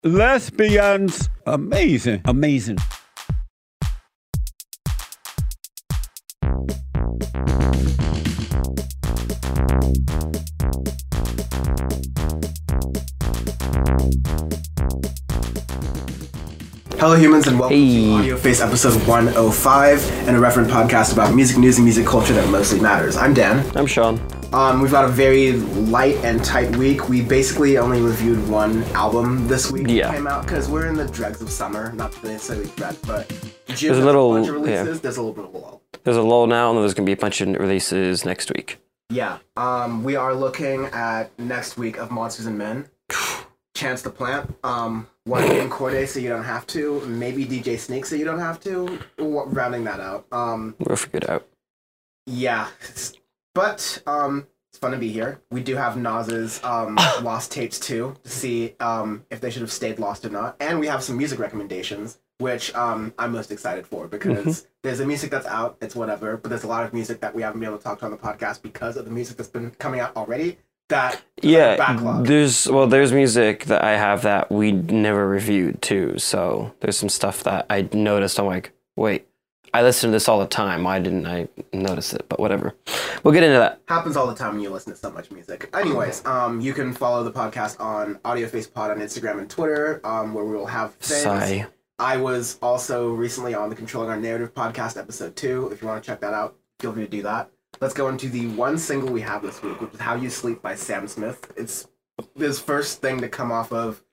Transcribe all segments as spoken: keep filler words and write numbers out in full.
Lesbians. Amazing. Amazing. Hello humans and welcome Hey. to Audio Face episode one oh five, an irreverent podcast about music news and music culture that mostly matters. I'm Dan. I'm Sean. Um, we've got a very light and tight week. We basically only reviewed one album this week Yeah. that came out because we're in the dregs of summer. Not necessarily dread, but June There's a has little- bunch of releases. yeah. There's a little bit of a lull. There's a lull now, and then there's going to be a bunch of releases next week. Yeah. Um, we are looking at next week of Monsters and Men. Chance the Plant. Um, one Ian Corday so you don't have to. Maybe D J Sneak so you don't have to. W- Rounding that out. Um, We'll figure it out. yeah. It's- But um, it's fun to be here. We do have Nas's um, Lost Tapes too to see um, if they should have stayed lost or not. And we have some music recommendations, which um, I'm most excited for because there's a music that's out, it's whatever, but there's a lot of music that we haven't been able to talk to on the podcast because of the music that's been coming out already. That Yeah, backlog. there's well, there's music that I have that we never reviewed too. So there's some stuff that I noticed. I'm like, wait, I listen to this all the time. Why didn't I notice it? But whatever, we'll get into that. Happens all the time when you listen to so much music. Anyways, um, you can follow the podcast on AudioFacePod on Instagram and Twitter, um, where we will have things. Sigh. I was also recently on the Controlling Our Narrative podcast, episode two. If you want to check that out, feel free to do that. Let's go into the one single we have this week, which is How You Sleep by Sam Smith. It's his first thing to come off of...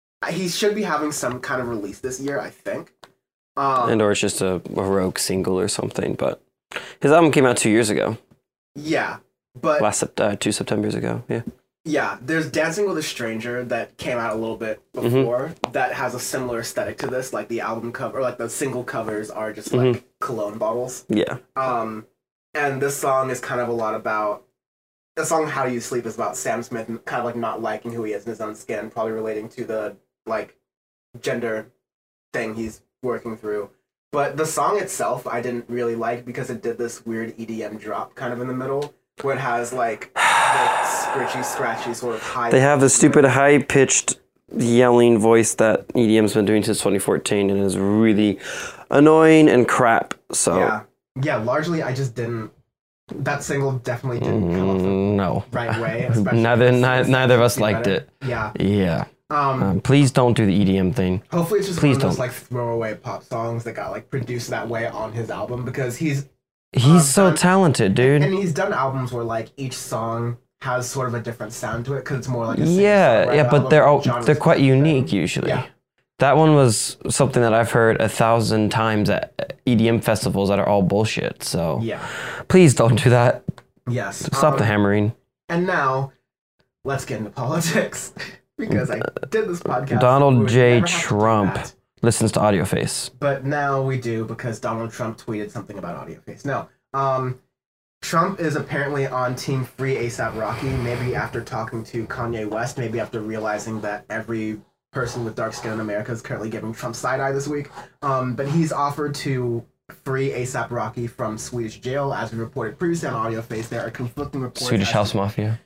He should be having some kind of release this year, I think. Um, And or it's just a, a rogue single or something. But his album came out two years ago. yeah, but... Last Sept- uh, two Septembers ago. Yeah. Yeah, there's Dancing with a Stranger that came out a little bit Mm-hmm. before that has a similar aesthetic to this. Like the album cover, or like the single covers are just like Mm-hmm. cologne bottles. Yeah. Um, and this song is kind of a lot about the song "How Do You Sleep" is about Sam Smith kind of like not liking who he is in his own skin, probably relating to the like gender thing he's working through. But the song itself, I didn't really like because it did this weird E D M drop kind of in the middle, where it has like the scritchy, scratchy sort of high. They have the stupid high-pitched yelling voice that E D M's been doing since twenty fourteen and is really annoying and crap. So Yeah, yeah. Largely, I just didn't. That single definitely didn't come off the mm, no. right way. especially Neither, because ni- it's neither of us supposed to be liked better. it. Yeah. Yeah. Um. Um, please don't do the E D M thing. hopefully, it's just please one of those don't. like throwaway pop songs that got like produced that way on his album because he's He's Um, so I'm- talented, dude. and he's done albums where like each song has sort of a different sound to it because it's more like a Yeah, singer-songwriter yeah, but album, they're all genres they're quite thing. unique usually. Yeah. That one was something that I've heard a thousand times at E D M festivals that are all bullshit. So Yeah. please don't do that. Yes. Stop um, the hammering. And now, let's get into politics because I did this podcast. Donald we would J. never have to do Trump that. listens to AudioFace. But now we do because Donald Trump tweeted something about AudioFace. No, um, Trump is apparently on Team Free ASAP Rocky. Maybe after talking to Kanye West, maybe after realizing that every person with dark skin in America is currently giving Trump side eye this week. Um, but he's offered to free ASAP Rocky from Swedish jail, as we reported previously on AudioFace. There are conflicting reports. Swedish as House to- Mafia.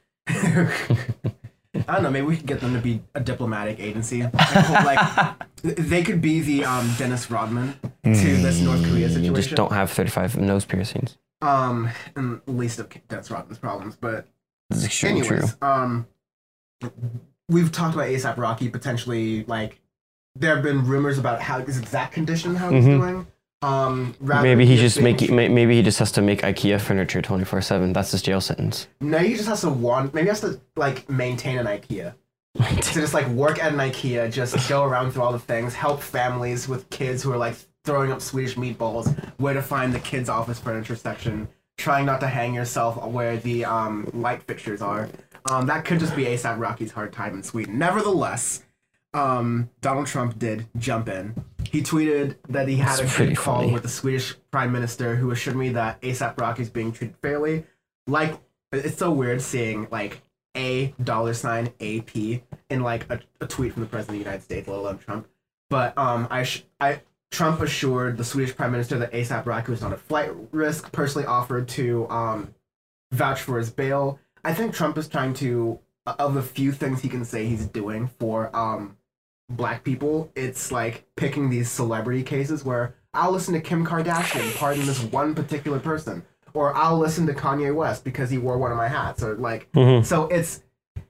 I don't know. Maybe we could get them to be a diplomatic agency. Like, like, they could be the um, Dennis Rodman to this North Korea situation. You just don't have thirty-five nose piercings. Um, and least of Dennis Rodman's problems, but This is extremely anyways, true. um, we've talked about ASAP Rocky potentially. Like, there have been rumors about how his exact condition, how he's Mhm. doing. Um, rather Maybe than he just being- make may- maybe he just has to make IKEA furniture twenty-four seven. That's his jail sentence. No, he just has to want. Maybe he has to like maintain an IKEA. To just like work at an IKEA, just go around through all the things, help families with kids who are like throwing up Swedish meatballs, where to find the kids' office furniture section, trying not to hang yourself where the um, light fixtures are. Um, that could just be ASAP Rocky's hard time in Sweden. Nevertheless, um, Donald Trump did jump in. He tweeted that he had It's a pretty good call funny. with the Swedish Prime Minister, who assured me that ASAP Rocky's being treated fairly. Like, it's so weird seeing like a dollar sign A P in like a, a tweet from the president of the United States, let alone Trump. But um, I, sh- I Trump assured the Swedish Prime Minister that ASAP Rocky was not a flight risk. Personally offered to um, vouch for his bail. I think Trump is trying to, of the few things he can say he's doing for um, black people, it's like picking these celebrity cases where I'll listen to Kim Kardashian pardon this one particular person, or I'll listen to Kanye West because he wore one of my hats, or like Mm-hmm. so it's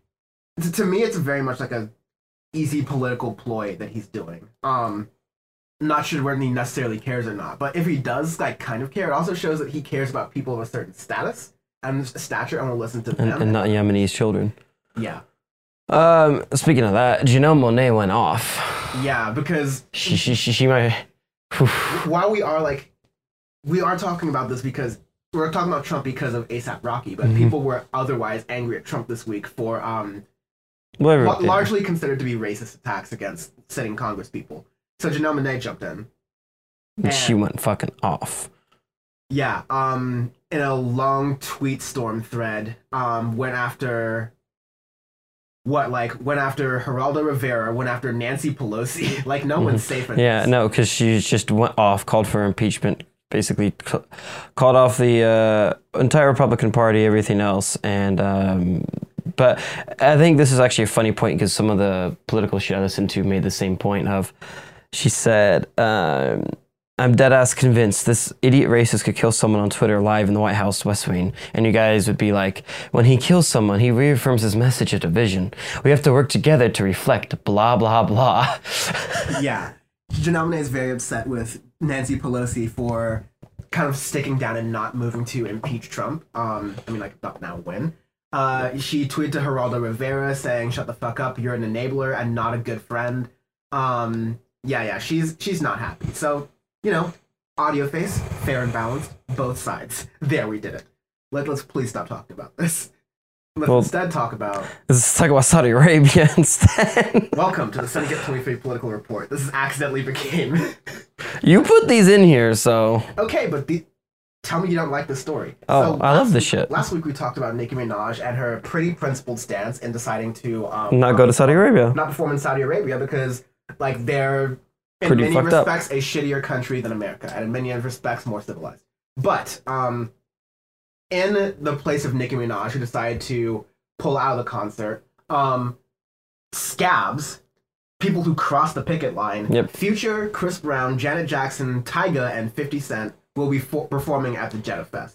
to me it's very much like a easy political ploy that he's doing. Um, not sure whether he necessarily cares or not, but if he does like kind of care, it also shows that he cares about people of a certain status and stature and will listen to them. And, and not Yemenis children. Yeah. Um, speaking of that, Janelle Monáe went off. Yeah, because She she she, she might. Whew. while we are like, we are talking about this because we're talking about Trump because of ASAP Rocky, but Mhm. people were otherwise angry at Trump this week for um Whatever. la- yeah. largely considered to be racist attacks against sitting Congress people. So Janelle Monáe jumped in. And she and- went fucking off. Yeah, um, in a long tweet storm thread, um, went after what, like, went after Geraldo Rivera, went after Nancy Pelosi. Like, no one's safe in Yeah, this. no, because she just went off, called for impeachment, basically c- called off the uh, entire Republican Party, everything else, and um, but I think this is actually a funny point because some of the political shit I listened to made the same point of, she said, um, I'm dead ass convinced this idiot racist could kill someone on Twitter live in the White House West Wing. And you guys would be like, when he kills someone, he reaffirms his message of division. We have to work together to reflect blah, blah, blah. Yeah. Janelle Monáe is very upset with Nancy Pelosi for kind of sticking down and not moving to impeach Trump. Um, I mean, like, not now, when. Uh, she tweeted to Geraldo Rivera saying, shut the fuck up, you're an enabler and not a good friend. Um, yeah, yeah, she's she's not happy. So, you know, audio face, fair and balanced, both sides. There, we did it. Let, let's please stop talking about this. Let's Well- instead talk about, Let's talk about Saudi Arabia instead. welcome to the Syndicate twenty-three Political Report. This is accidentally became... You put these in here, so Okay, but the, tell me you don't like the story. Oh, I love last this week- shit. Last week we talked about Nicki Minaj and her pretty principled stance in deciding to um, not go to Saudi Arabia. not perform in Saudi Arabia because, like, they're in Pretty many fucked up. respects a shittier country than America, and in many other respects more civilized. But um, in the place of Nicki Minaj, who decided to pull out of the concert, um, scabs, people who cross the picket line, Yep. Future, Chris Brown, Janet Jackson, Tyga, and fifty Cent will be for- performing at the Jeddah Fest.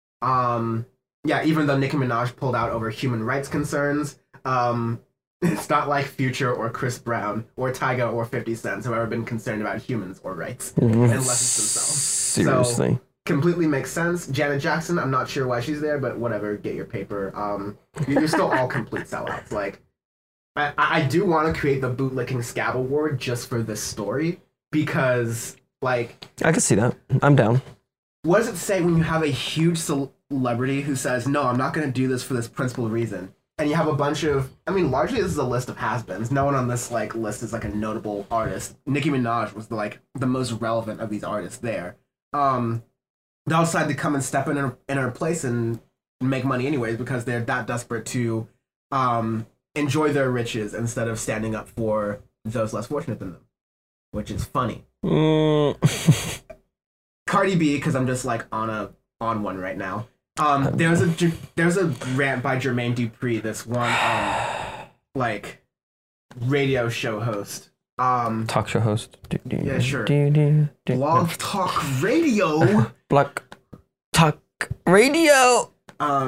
Um, yeah, even though Nicki Minaj pulled out over human rights concerns, um, it's not like Future or Chris Brown or Tyga or fifty Cent have ever been concerned about humans or rights. Unless it's themselves. Seriously. Completely makes sense. Janet Jackson, I'm not sure why she's there, but whatever, get your paper. Um, you're still all complete sellouts. Like, I, I do want to create the bootlicking scab award just for this story because, like, I can see that. I'm down. what does it say when you have a huge celebrity who says, no, I'm not going to do this for this principal reason? And you have a bunch of, I mean, largely this is a list of has-beens. No one on this, like, list is, like, a notable artist. Nicki Minaj was, the, like, the most relevant of these artists there. Um, they'll decide to come and step in her, in her place and make money anyways because they're that desperate to um, enjoy their riches instead of standing up for those less fortunate than them, which is funny. Mm. Cardi B, because I'm just like on a on one right now. Um, there's a Jer- there's a rant by Jermaine Dupri, this one um, like radio show host. Um, Talk show host. Do, do, Yeah, sure. Do, do, do. Blog Talk Radio. Block Talk Radio. Um,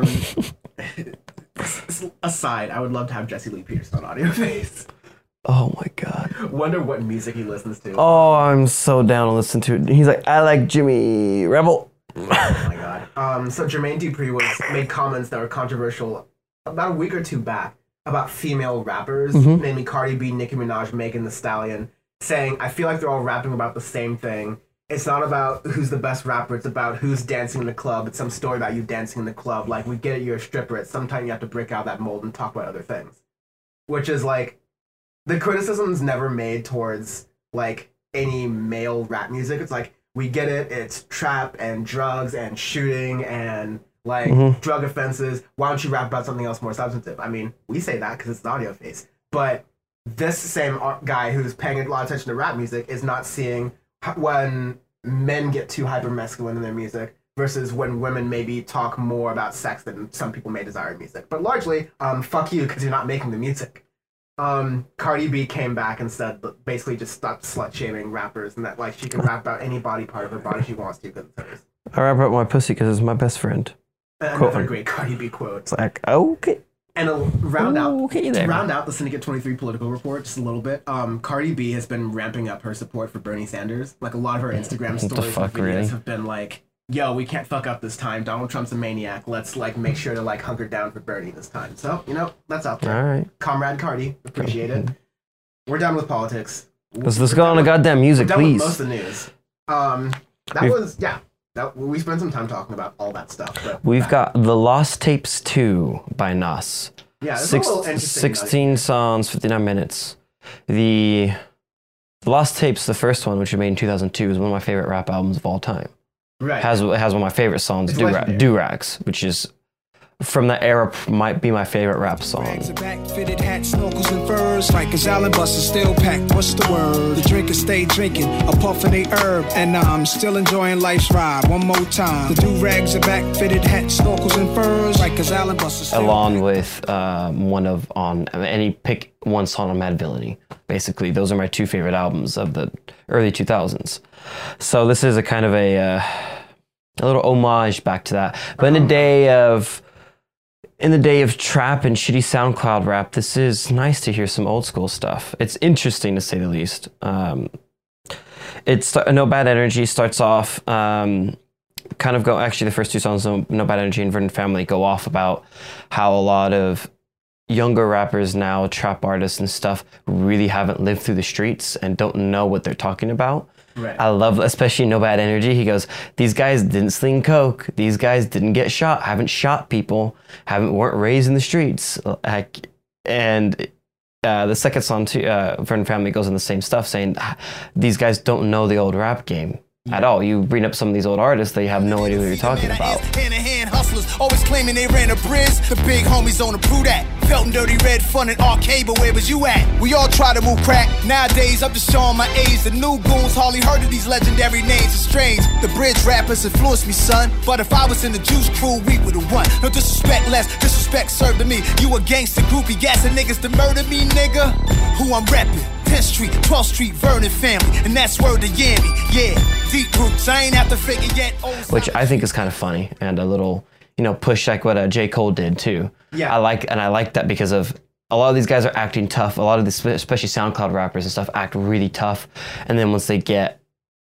s- s- aside, I would love to have Jesse Lee Peterson on Audio Face. Oh my god. Wonder what music he listens to. Oh, I'm so down to listen to it. He's like, I like Jimmy Rebel. Oh my god. Um, so Jermaine Dupri was made comments that were controversial about a week or two back about female rappers, Mhm. namely Cardi B, Nicki Minaj, Megan Thee Stallion, saying, I feel like they're all rapping about the same thing. It's not about who's the best rapper, it's about who's dancing in the club. It's some story about you dancing in the club. Like, we get it, you're a stripper. It's sometimes you have to break out that mold and talk about other things. Which is like, the criticism's never made towards, like, any male rap music. It's like, we get it, it's trap and drugs and shooting and, like, Mhm. drug offenses. Why don't you rap about something else more substantive? I mean, we say that because it's an audio face. But this same ar- guy who's paying a lot of attention to rap music is not seeing h- when men get too hyper masculine in their music versus when women maybe talk more about sex than some people may desire in music. But largely, um, fuck you because you're not making the music. um, Cardi B came back and said basically just stop slut shaming rappers and that like she can rap about any body part of her body she wants to because it's hers. I rap about my pussy because it's my best friend. Another Quote. great Cardi B quote. It's like, okay. And to round out, Okay to there. round out the Syndicate twenty-three political report just a little bit, um, Cardi B has been ramping up her support for Bernie Sanders. Like a lot of her Instagram What the stories fuck, and videos really? have been like, yo, we can't fuck up this time. Donald Trump's a maniac. Let's like make sure to like hunker down for Bernie this time. So, you know, that's out there. All right. Comrade Cardi, appreciate it. We're done with politics. Let's, let's We're go done on to with- goddamn music, we're done with please. most of the news. Um, that We've- was, yeah. That, we spent some time talking about all that stuff. But We've got The Lost Tapes two by Nas. yeah, it's Six, a little interesting. sixteen songs, fifty-nine minutes. The, the Lost Tapes, the first one, which was made in two thousand two, is one of my favorite rap albums of all time. Right. It has, it has one of my favorite songs, It's Do legendary. Do-Rags, which is, from that era, might be my favorite rap song. Rags are back, fitted hats, snorkels and furs. Rikers Island buses still packed. What's the word? The drinkers stay drinking, a puff of they herb, and I'm still enjoying life's ride. One more time. The do rags are back, fitted hats, snorkels and furs. Rikers Island buses still Along packed. with um, one of, on any, pick one song on Mad Villainy. Basically, those are my two favorite albums of the early two thousands. So this is a kind of a, uh, a little homage back to that. But in a day of, in the day of trap and shitty SoundCloud rap, this is nice to hear some old school stuff. It's interesting to say the least. Um, it's No Bad Energy starts off, um, kind of go, actually the first two songs, No, no Bad Energy and Verdant Family, go off about how a lot of younger rappers now, trap artists and stuff, really haven't lived through the streets and don't know what they're talking about. Right. I love, especially No Bad Energy. He goes, these guys didn't sling coke. These guys didn't get shot. Haven't shot people. Haven't weren't raised in the streets. Like, and uh, the second song too, uh, Verdant Family goes on the same stuff, saying these guys don't know the old rap game at all. You bring up some of these old artists, they have no idea what you're talking about. Hand in hand hustlers, always claiming they ran a briz. The big homies on the prove that. Felt in dirty red fun at arcade, but where was you at? We all try to move crack. Nowadays, I'm just showing my age. The new goons hardly heard of these legendary names. It's strange. The bridge rappers influenced me, son. But if I was in the juice crew, we would've won. No disrespect, less disrespect served to me. You a gangster groupie, gassing niggas to murder me, nigga. Who I'm reppin'? tenth Street, twelfth Street, Vernon family, and that's word to Yammy. Yeah, deep roots. I ain't have to figure yet. Which I think is kind of funny and a little, you know, push like what uh, J. Cole did too. Yeah. I like, and I like that because of a lot of these guys are acting tough. A lot of these, especially SoundCloud rappers and stuff, act really tough. And then once they get,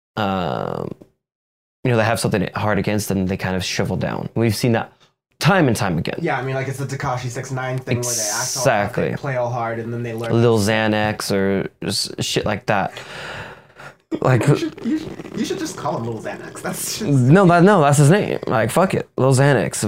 um, you know, they have something hard against them, they kind of shrivel down. We've seen that time and time again. Yeah, I mean, like it's the Tekashi six nine thing where they act all Exactly. tough, they play all hard, and then they learn. Lil Xanax or just shit like that. Like, You should, you, should, you should just call him Lil Xanax. That's just no, that, no, that's his name. Like, fuck it. Lil Xanax.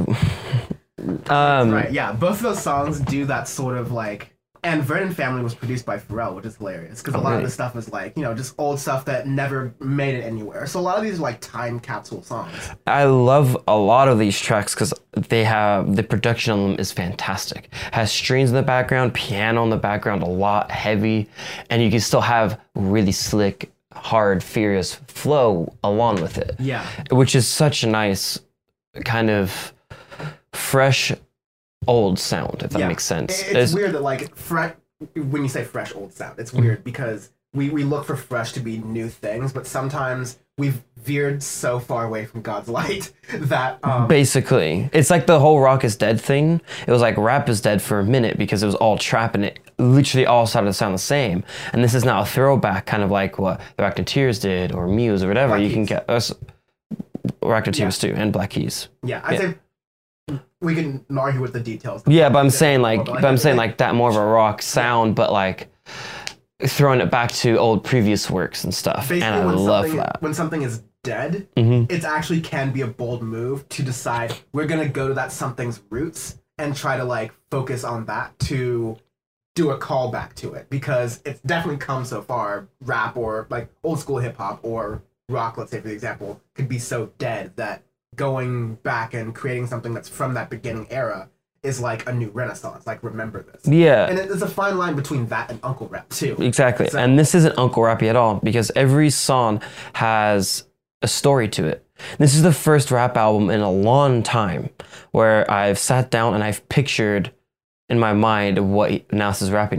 Um, right. Yeah, both of those songs do that sort of like. And Verdant Family was produced by Pharrell, which is hilarious because a Oh, lot really? of the stuff is like, you know, just old stuff that never made it anywhere. So a lot of these are like time capsule songs. I love a lot of these tracks because they have, the production on them is fantastic. Has strings in the background, piano in the background, a lot heavy, and you can still have really slick, hard, furious flow along with it. Yeah. Which is such a nice kind of fresh old sound, if that Yeah. makes sense. It- It's, weird that like fresh. When you say fresh old sound, it's weird because we we look for fresh to be new things, but sometimes we've veered so far away from God's light that um, Basically, it's like the whole rock is dead thing. It was like rap is dead for a minute because it was all trap and it literally all started to sound the same. And this is now a throwback, kind of like what the Racketeers did or Muse or whatever. Black you can Keys. get us Racketeers too, and Black Keys. yeah, I'd Yeah. say we can argue with the details. Yeah, but I'm saying like, But but I'm saying like that more of a rock sound, but like throwing it back to old previous works and stuff. Basically, And I when love something, that. when something is dead, Mhm. it actually can be a bold move to decide we're gonna go to that something's roots and try to like focus on that to do a callback to it because it's definitely come so far. Rap or like old school hip hop or rock, let's say for the example, could be so dead that going back and creating something that's from that beginning era is like a new renaissance. Like remember this. Yeah. And it- there's a fine line between that and Uncle Rap too. Exactly. So- And this isn't Uncle Rappy at all because every song has a story to it. This is the first rap album in a long time where I've sat down and I've pictured in my mind what Nas is rapping about.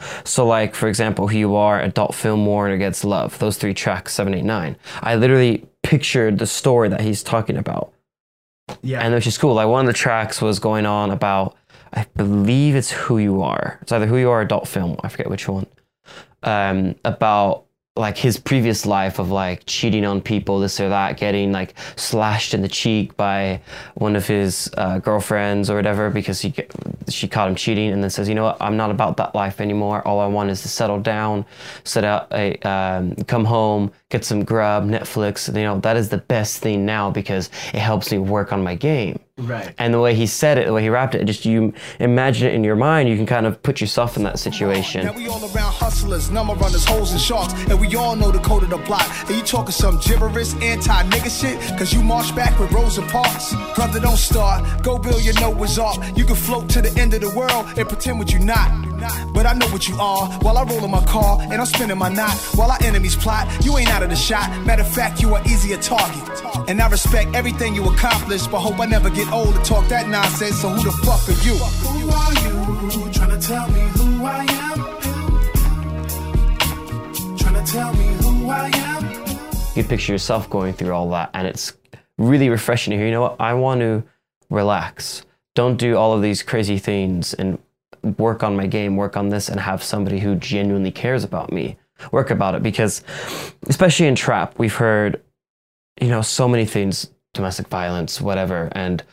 So like, for example, Who You Are, Adult Film, Warner Gets Love, those three tracks, seven, eight, nine. I literally pictured the story that he's talking about. Yeah. And which is cool. Like one of the tracks was going on about, I believe it's Who You Are. It's either Who You Are or Adult Film. I forget which one. Um, about like his previous life of like cheating on people, this or that, getting like slashed in the cheek by one of his uh, girlfriends or whatever because he she caught him cheating, and then says, you know what, I'm not about that life anymore. All I want is to settle down, set out a um, come home, get some grub, Netflix. You know, that is the best thing now because it helps me work on my game. Right. And the way he said it, the way he rapped it, just you imagine it in your mind, you can kind of put yourself in that situation. Now we all around hustlers, number runners, hoes and sharks, and we all know the code of the block. And you talking some gibberish, anti-nigga shit, cause you march back with Rosa Parks. Brother, don't start, go build your Noah's Ark. You can float to the end of the world and pretend what you not. But I know what you are, while I roll in my car and I'm spinning my knot. While our enemies plot, you ain't out of the shot. Matter of fact, you are easier target. And I respect everything you accomplish, but hope I never get old to talk that nonsense. So who the fuck are you? Who are you? Trying to tell me who I am? Trying to tell me who I am? You picture yourself going through all that, and it's really refreshing to hear, you know what, I want to relax. Don't do all of these crazy things and work on my game, work on this, and have somebody who genuinely cares about me work about it. Because especially in trap, we've heard, you know, so many things, domestic violence, whatever, and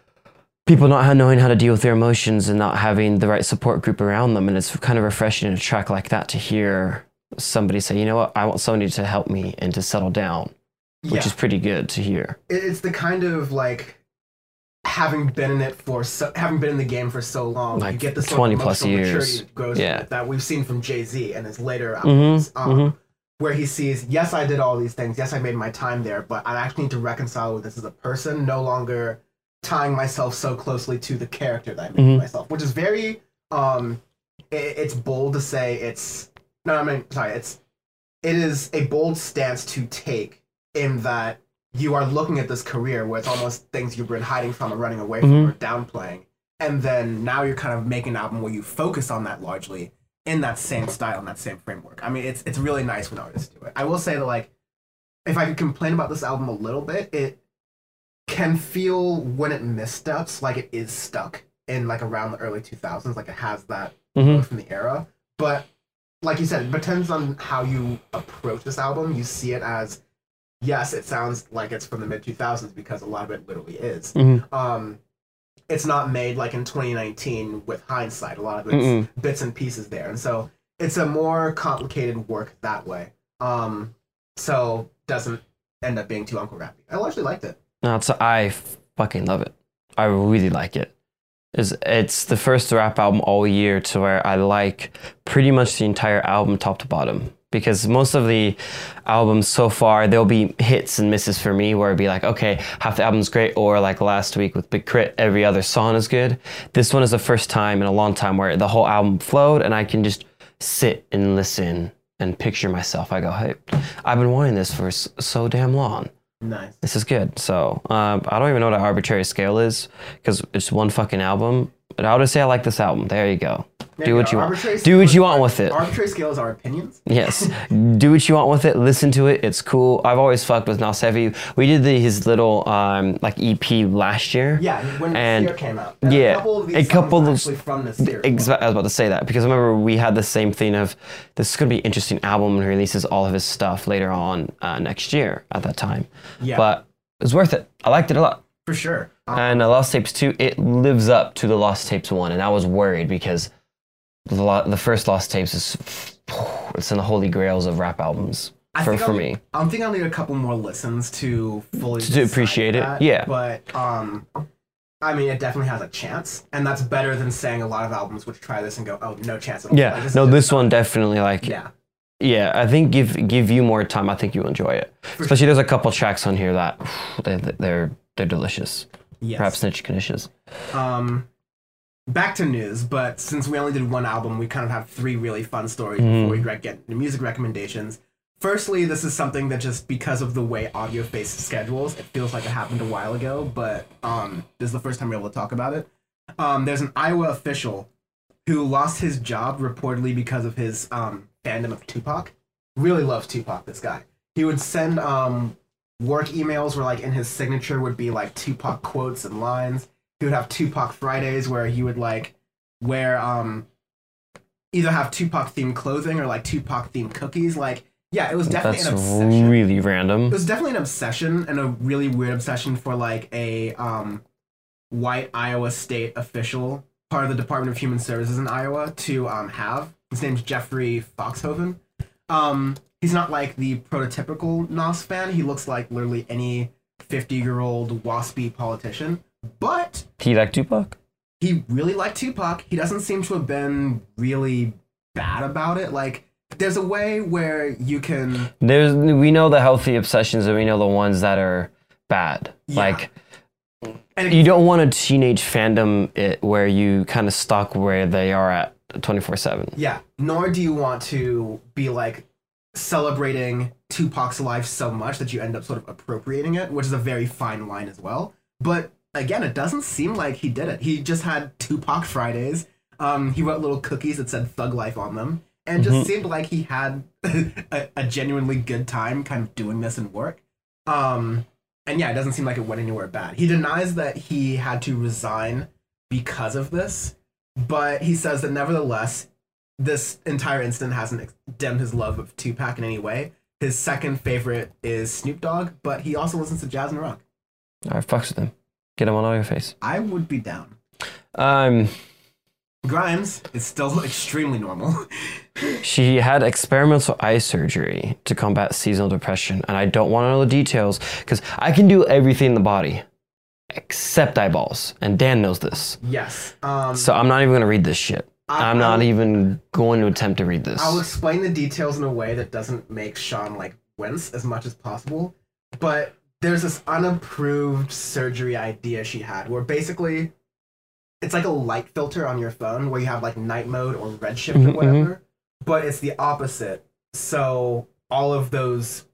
people not knowing how to deal with their emotions and not having the right support group around them. And it's kind of refreshing in a track like that to hear somebody say, you know what, I want somebody to help me and to settle down, which Yeah. is pretty good to hear. It's the kind of like having been in it for so, having been in the game for so long, Like you get this sort twenty of plus emotional years. maturity that grows Yeah. with that we've seen from Jay-Z and his later albums, Mm-hmm, um, mm-hmm. where he sees, yes, I did all these things, yes, I made my time there, but I actually need to reconcile with this as a person, no longer tying myself so closely to the character that I made Mhm. myself, which is very, um, it, it's bold to say. It's no, I mean, sorry, it's it is a bold stance to take in that you are looking at this career where it's almost things you've been hiding from or running away from Mhm. or downplaying, and then now you're kind of making an album where you focus on that largely in that same style and that same framework. I mean, it's it's really nice when artists do it. I will say that, like, if I could complain about this album a little bit, it can feel when it missteps like it is stuck in like around the early two thousands, like it has that Mhm. from the era. But like you said, it depends on how you approach this album. You see it as, yes, it sounds like it's from the mid two thousands because a lot of it literally is. Mhm. Um, it's not made like in twenty nineteen with hindsight. A lot of it's Mm-mm. bits and pieces there, and so it's a more complicated work that way. Um, so doesn't end up being too Uncle Rappy. I actually liked it. No, it's, I fucking love it. I really like it. It's, it's the first rap album all year to where I like pretty much the entire album top to bottom. Because most of the albums so far, there'll be hits and misses for me where it'd be like, okay, half the album's great, or like last week with Big Crit, every other song is good. This one is the first time in a long time where the whole album flowed and I can just sit and listen and picture myself. I go, hey, I've been wanting this for so, so damn long. Nice. This is good. So um, I don't even know what an arbitrary scale is because it's one fucking album. But I would just say I like this album. There you go. There Do you what go. you want. Arbitrary Do what scales you want are- with it. Arbitrary scales are opinions. Yes. Do what you want with it. Listen to it. It's cool. I've always fucked with Nas Heavy. We did the, his little um, like E P last year. Yeah, when And- the year came out. And yeah, a couple of these a songs couple were of- actually from this year. Exa- I was about to say that because I remember we had the same thing of this is going to be an interesting album when he releases all of his stuff later on uh, next year at that time. Yeah. But it was worth it. I liked it a lot. For sure. Um, And uh, Lost Tapes two, it lives up to the Lost Tapes one, and I was worried because the, lo- the first Lost Tapes is it's in the holy grails of rap albums I for, think for I'll- me. I'm thinking I'll need a couple more listens to fully To decide appreciate it, that, yeah. But um, I mean, it definitely has a chance, and that's better than saying a lot of albums which try this and go, oh, no chance at all. Like, Yeah, is no, just this not- one definitely like Yeah. yeah. I think give give you more time. I think you'll enjoy it. Especially there's a couple tracks on here that they, they're they're delicious. Yes. Perhaps Snitch Knishes. Um, back to news, but since we only did one album, we kind of have three really fun stories Mhm. before we re- get into music recommendations. Firstly, this is something that just because of the way Audio Face schedules, it feels like it happened a while ago, but um, this is the first time we're able to talk about it. Um, there's an Iowa official who lost his job reportedly because of his um, fandom of Tupac. Really loves Tupac, this guy. He would send um, work emails where, like, in his signature would be, like, Tupac quotes and lines. He would have Tupac Fridays where he would, like, wear, um, either have Tupac-themed clothing or, like, Tupac-themed cookies. Like, yeah, it was definitely That's an obsession. really random. It was definitely an obsession and a really weird obsession for, like, a um, white Iowa State official, part of the Department of Human Services in Iowa, to um, have. His name's Jeffrey Foxhoven. Um, he's not like the prototypical Nas fan. He looks like literally any fifty-year-old waspy politician. But He like Tupac? he really liked Tupac. He doesn't seem to have been really bad about it. Like, there's a way where you can... There's we know the healthy obsessions and we know the ones that are bad. Yeah. Like And you don't want a teenage fandom it where you kind of stuck where they are at twenty-four seven. Yeah, nor do you want to be like celebrating Tupac's life so much that you end up sort of appropriating it, which is a very fine line as well. But again, it doesn't seem like he did it. He just had Tupac Fridays. Um, he wrote little cookies that said Thug Life on them, and just Mhm. seemed like he had a, a genuinely good time kind of doing this in work. Um, and yeah, it doesn't seem like it went anywhere bad. He denies that he had to resign because of this, but he says that nevertheless, this entire incident hasn't dimmed his love of Tupac in any way. His second favorite is Snoop Dogg, but he also listens to jazz and rock. I fucks with him. Get him on all your face. I would be down. Um, Grimes is still extremely normal. she had experimental eye surgery to combat seasonal depression, and I don't want to know the details because I can do everything in the body except eyeballs, and Dan knows this. Yes. Um, So I'm not even gonna read this shit. I- I'm not I'll- even going to attempt to read this. I'll explain the details in a way that doesn't make Sean like wince as much as possible. But there's this unapproved surgery idea she had where basically it's like a light filter on your phone where you have like night mode or redshift or Mhm, whatever, but it's the opposite. So all of those,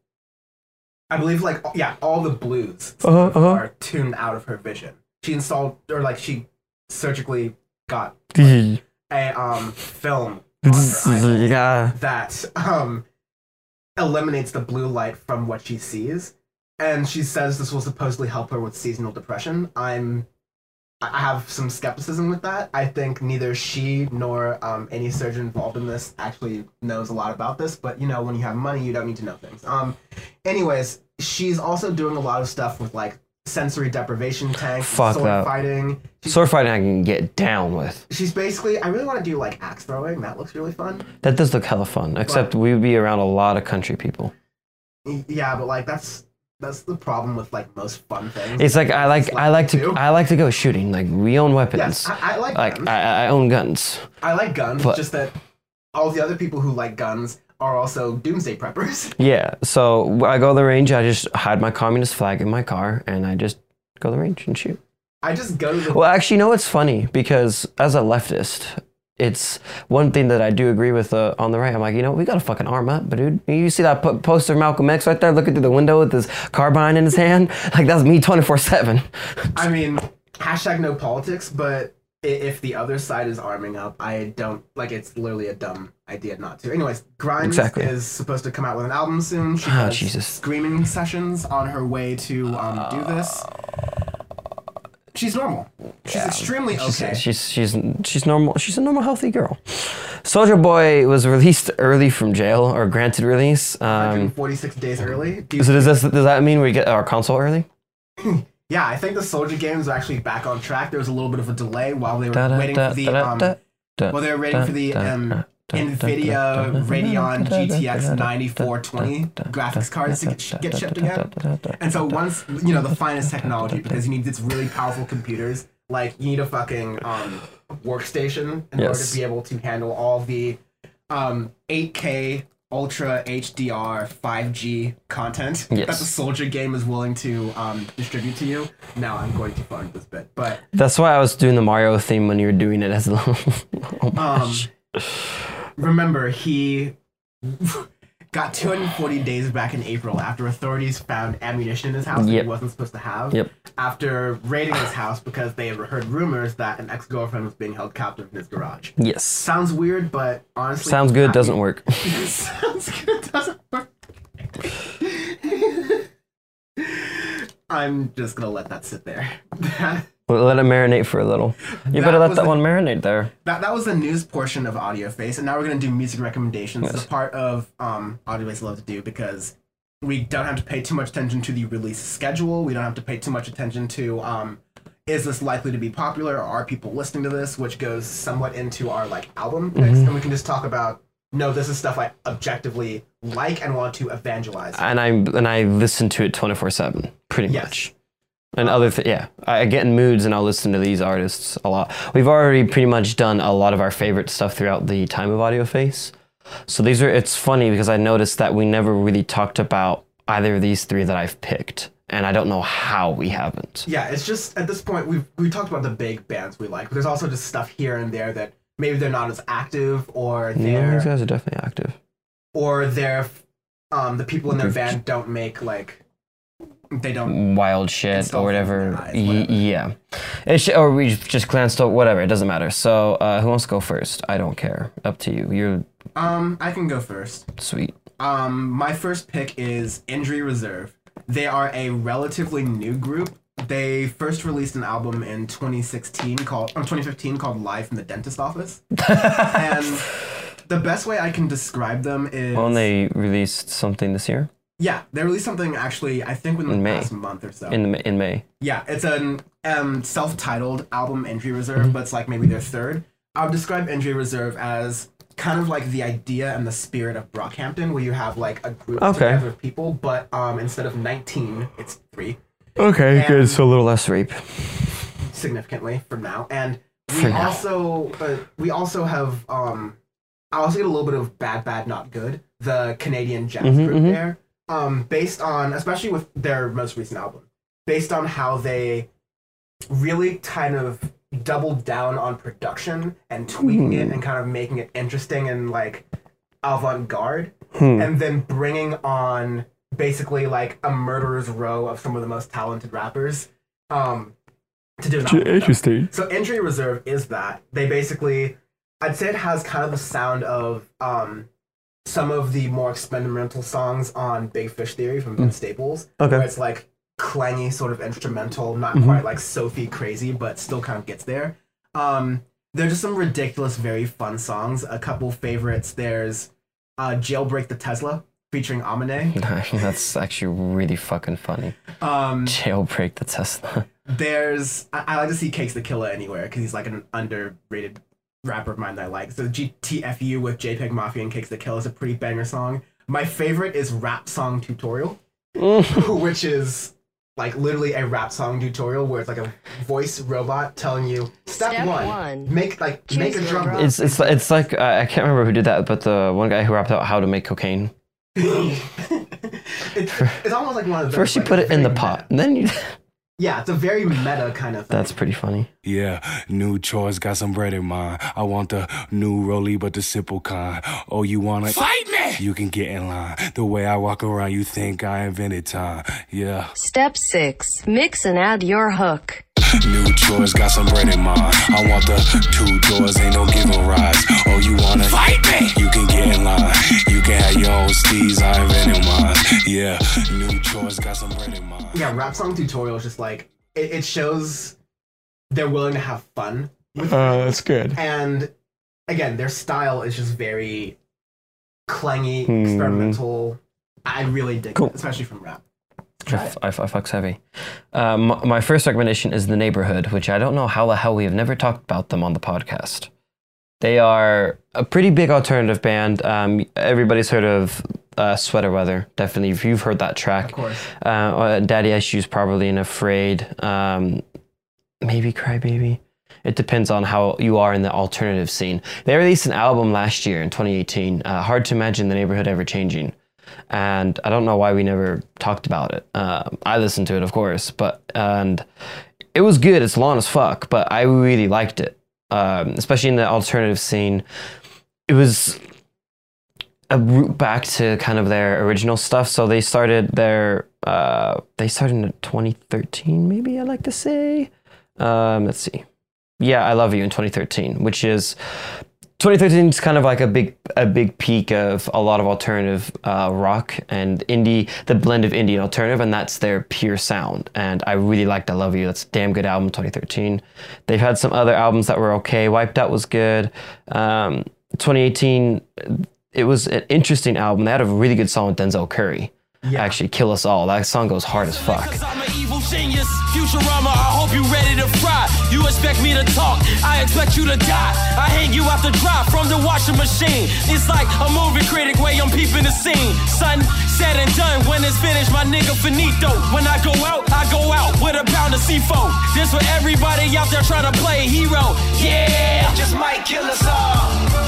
I believe, like, yeah, all the blues Uh-huh, uh-huh. are tuned out of her vision. She installed, or like she surgically got yeah. a um film on her eyeball that um eliminates the blue light from what she sees, and she says this will supposedly help her with seasonal depression. I'm I have some skepticism with that. I think neither she nor um, any surgeon involved in this actually knows a lot about this, but you know, when you have money, you don't need to know things. Um, anyways, she's also doing a lot of stuff with like sensory deprivation tanks, Fuck sword that. fighting. She's, Sword fighting I can get down with. she's basically, I really want to do like axe throwing. That looks really fun. That does look hella fun, except But- we would be around a lot of country people. Y- Yeah, but like that's that's the problem with like most fun things. It's like I like I like to too. I like to go shooting. Like we own weapons. Yes, I, I like like guns. I, I own guns. I like guns. but- Just that all the other people who like guns are also doomsday preppers. Yeah. So I go to the range. I just hide my communist flag in my car, and I just go to the range and shoot. I just go to the Well, actually, you know what's funny? Because as a leftist, it's one thing that I do agree with uh, on the right. I'm like, you know, we got to fucking arm up, but dude, you see that po- poster of Malcolm X right there looking through the window with his carbine in his hand? Like, that's me twenty-four seven. I mean, hashtag no politics, but i- if the other side is arming up, I don't, like, it's literally a dumb idea not to. Anyways, Grimes Exactly. is supposed to come out with an album soon. She Oh, has Jesus. screaming sessions on her way to um, do this. She's normal. She's extremely okay. She's, she's she's she's normal. She's a normal, healthy girl. Soulja Boy was released early from jail, or granted release. one Um, hundred forty-six days early. Do you- so does this does that mean we get our console early? yeah, I think the Soldier games are actually back on track. There was a little bit of a delay while they were Da, da, waiting da, for the da, um, da, da, while they were waiting for the da, um, da, da, NVIDIA da, da, Radeon da, G T X da, da, ninety-four twenty da, da, graphics da, cards to da, get, da, get da, shipped da, again. da, da, da, And so da, once, you know, the finest technology, because you need this really powerful computers, like you need a fucking um, workstation in order Yes. to be able to handle all the um, eight K Ultra H D R five G content Yes. that the Soldier game is willing to um, distribute to you. Now I'm going too far into this bit, but That's why I was doing the Mario theme when you were doing it as a little. Oh my um, gosh. remember he got two hundred forty days back in April after authorities found ammunition in his house that Yep. he wasn't supposed to have. Yep. left after raiding his house because they heard rumors that an ex-girlfriend was being held captive in his garage. Yes. Sounds weird, but honestly... Sounds good, happy. doesn't work. Sounds good, doesn't work. I'm just gonna let that sit there. We'll let it marinate for a little. You That better let was that the- one marinate there. That that was the news portion of Audio Face, and now we're gonna do music recommendations. Yes. It's a part of um, Audio Face love to do because we don't have to pay too much attention to the release schedule. We don't have to pay too much attention to um, is this likely to be popular, or are people listening to this, which goes somewhat into our like album picks, Mm-hmm. and we can just talk about no, this is stuff I objectively like and want to evangelize. And I and I listen to it twenty-four seven, pretty Yes. much. And other th- yeah, I get in moods and I'll listen to these artists a lot. We've already pretty much done a lot of our favorite stuff throughout the time of Audio Face. So these are, it's funny because I noticed that we never really talked about either of these three that I've picked. And I don't know how we haven't. Yeah, it's just at this point we've we talked about the big bands we like, but there's also just stuff here and there that maybe they're not as active, or No, they're these guys are definitely active. or they're um the people in their band don't make like they don't Wild shit Install or things in whatever. their eyes, Y- whatever. yeah. It sh- or we just glanced over, whatever. It doesn't matter. So uh, who wants to go first? I don't care. Up to you. You're um I can go first. sweet. Um my first pick is Injury Reserve. They are a relatively new group. They first released an album in twenty sixteen called or twenty fifteen called Live from the Dentist Office. And the best way I can describe them is Well, and they released something this year yeah, they released something actually I think within In the May. past month or so. in in May. Yeah, it's an um, self-titled album, Injury Reserve, Mm-hmm. but it's like maybe their third. I would describe Injury Reserve as kind of like the idea and the spirit of Brockhampton, where you have like a group Okay. together of people, but um, instead of nineteen, it's three, Okay, And- good. So a little less rape. significantly from now. And we For now. also uh, we also have um, I also get a little bit of Bad Bad Not Good, the Canadian jazz Mhm, group mhm. there, um, based on especially with their most recent album, based on how they really kind of doubled down on production and tweaking it and kind of making it interesting and like avant-garde, Hmm. and then bringing on basically like a murderer's row of some of the most talented rappers um, to do an album with them. Interesting. So Injury Reserve is that. They basically, I'd say it has kind of the sound of um, some of the more experimental songs on Big Fish Theory from Ben Staples. Okay. Where it's like clangy, sort of instrumental, not Mhm. quite like Sophie crazy, but still kind of gets there. Um, they're just some ridiculous, very fun songs. A couple favorites. There's uh, Jailbreak the Tesla featuring Amine. That's actually really fucking funny. Um, Jailbreak the Tesla. There's I, I like to see Cakes the Killer anywhere because he's like an underrated rapper of mine that I like. So G T F U with JPEG Mafia and Cakes the Killer is a pretty banger song. My favorite is Rap Song Tutorial, which is like literally a rap song tutorial where it's like a voice robot telling you step, Step one, one. make like Choose make a your drum. drum. beat. It's it's it's like uh, I can't remember who did that, but the one guy who rapped out how to make cocaine. it's, it's almost like one of those. First you like, put it in the very pot, meta. and then you. Yeah, it's a very meta kind of thing. That's pretty funny. Yeah, new chores, got some bread in mind. I want the new rollie, but the simple kind. Oh, you wanna fight me? You can get in line. The way I walk around, you think I invented time. Yeah. Step six. Mix and add your hook. New chores, got some bread in mind. I want the two doors, ain't no giving rides. Oh, you wanna fight me? You can get in line. You can have your own steez, I invented mine. Yeah, new chores, got some bread in mind. Yeah, Rap Song Tutorial is just like it, it shows they're willing to have fun with Uh, that's good. and again, their style is just very clangy, Hmm. experimental. I really dig Cool. it, especially from rap. I, Try it. I, I fucks heavy. Um, my first recommendation is The Neighborhood, which I don't know how the hell we have never talked about them on the podcast. They are a pretty big alternative band. Um, everybody's heard of uh, Sweater Weather. Definitely, if you've heard that track. Of course. Uh, uh, Daddy Issues probably and Afraid. Um, maybe Crybaby. It depends on how you are in the alternative scene. They released an album last year in twenty eighteen. Uh, hard to imagine the neighborhood ever changing. And I don't know why we never talked about it. Uh, I listened to it, of course, but and it was good. It's long as fuck, but I really liked it, um, especially in the alternative scene. It was a route back to kind of their original stuff. So they started their uh, they started in twenty thirteen, maybe I like to say. Um, let's see. Yeah, I Love You in twenty thirteen, which is twenty thirteen is kind of like a big a big peak of a lot of alternative uh, rock and indie, the blend of indie and alternative, and that's their pure sound. And I really liked I Love You. That's a damn good album, twenty thirteen. They've had some other albums that were okay. Wiped Out was good. Um, twenty eighteen, it was an interesting album. They had a really good song with Denzel Curry. Yeah. Actually, Kill Us All. That song goes hard as fuck. I'm an evil genius, Futurama, I hope you ready to fry. You expect me to talk, I expect you to die. I hang you out the dry from the washing machine. It's like a movie critic way I'm peeping the scene. Son, said and done, when it's finished, my nigga finito. When I go out, I go out with a pound of C four. This for everybody out there trying to play a hero. Yeah, just might kill us all.